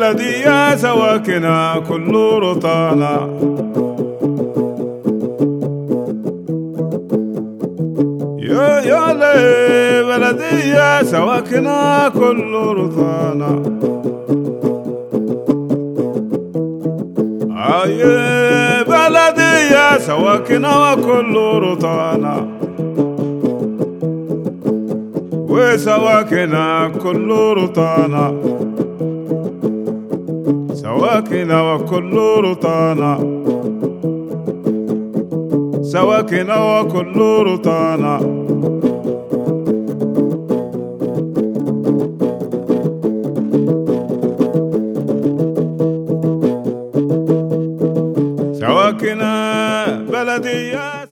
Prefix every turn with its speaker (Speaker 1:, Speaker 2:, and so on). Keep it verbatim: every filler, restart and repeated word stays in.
Speaker 1: بلدية سواكنها كل رطانة. يا يا لي بلدية سواكنها كل رطانة. أي بلدية سواكنها كل رطانة، وسواكنها كل رطانة، سواكنها وكل رطانة، سواكنها وكل رطانة. سواكنها بلدية